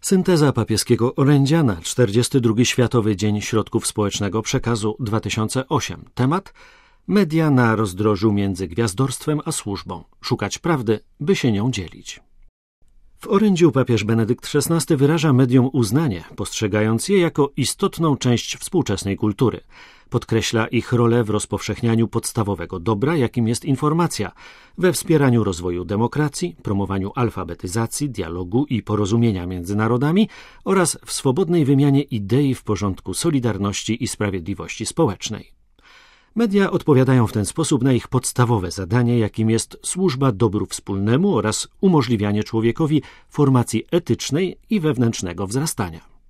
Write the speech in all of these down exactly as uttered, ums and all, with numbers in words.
Synteza papieskiego orędzia na czterdziesty drugi Światowy Dzień Środków Społecznego Przekazu dwa tysiące osiem. Temat: media na rozdrożu między gwiazdorstwem a służbą. Szukać prawdy, by się nią dzielić. W orędziu papież Benedykt szesnasty wyraża mediom uznanie, postrzegając je jako istotną część współczesnej kultury. Podkreśla ich rolę w rozpowszechnianiu podstawowego dobra, jakim jest informacja, we wspieraniu rozwoju demokracji, promowaniu alfabetyzacji, dialogu i porozumienia między narodami oraz w swobodnej wymianie idei w porządku solidarności i sprawiedliwości społecznej. Media odpowiadają w ten sposób na ich podstawowe zadanie, jakim jest służba dobru wspólnemu oraz umożliwianie człowiekowi formacji etycznej i wewnętrznego wzrastania.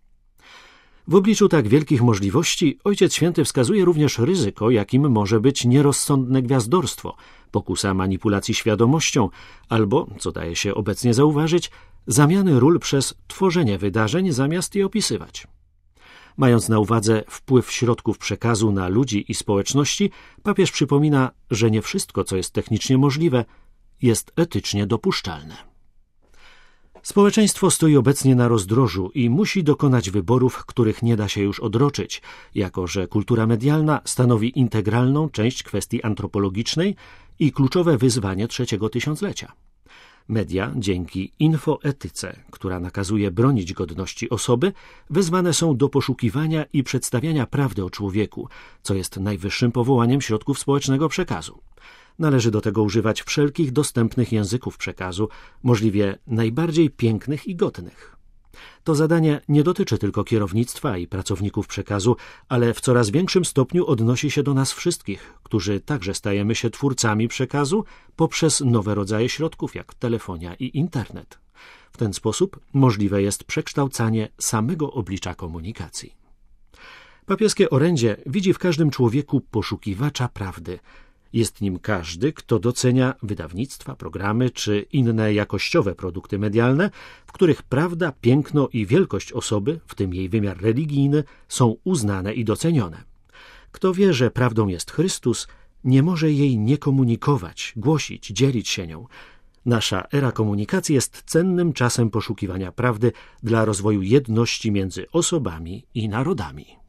W obliczu tak wielkich możliwości Ojciec Święty wskazuje również ryzyko, jakim może być nierozsądne gwiazdorstwo, pokusa manipulacji świadomością albo, co daje się obecnie zauważyć, zamiany ról przez tworzenie wydarzeń zamiast je opisywać. Mając na uwadze wpływ środków przekazu na ludzi i społeczności, papież przypomina, że nie wszystko, co jest technicznie możliwe, jest etycznie dopuszczalne. Społeczeństwo stoi obecnie na rozdrożu i musi dokonać wyborów, których nie da się już odroczyć, jako że kultura medialna stanowi integralną część kwestii antropologicznej i kluczowe wyzwanie trzeciego tysiąclecia. Media, dzięki infoetyce, która nakazuje bronić godności osoby, wezwane są do poszukiwania i przedstawiania prawdy o człowieku, co jest najwyższym powołaniem środków społecznego przekazu. Należy do tego używać wszelkich dostępnych języków przekazu, możliwie najbardziej pięknych i godnych. To zadanie nie dotyczy tylko kierownictwa i pracowników przekazu, ale w coraz większym stopniu odnosi się do nas wszystkich, którzy także stajemy się twórcami przekazu poprzez nowe rodzaje środków jak telefonia i internet. W ten sposób możliwe jest przekształcanie samego oblicza komunikacji. Papieskie orędzie widzi w każdym człowieku poszukiwacza prawdy. Jest nim każdy, kto docenia wydawnictwa, programy czy inne jakościowe produkty medialne, w których prawda, piękno i wielkość osoby, w tym jej wymiar religijny, są uznane i docenione. Kto wie, że prawdą jest Chrystus, nie może jej nie komunikować, głosić, dzielić się nią. Nasza era komunikacji jest cennym czasem poszukiwania prawdy dla rozwoju jedności między osobami i narodami.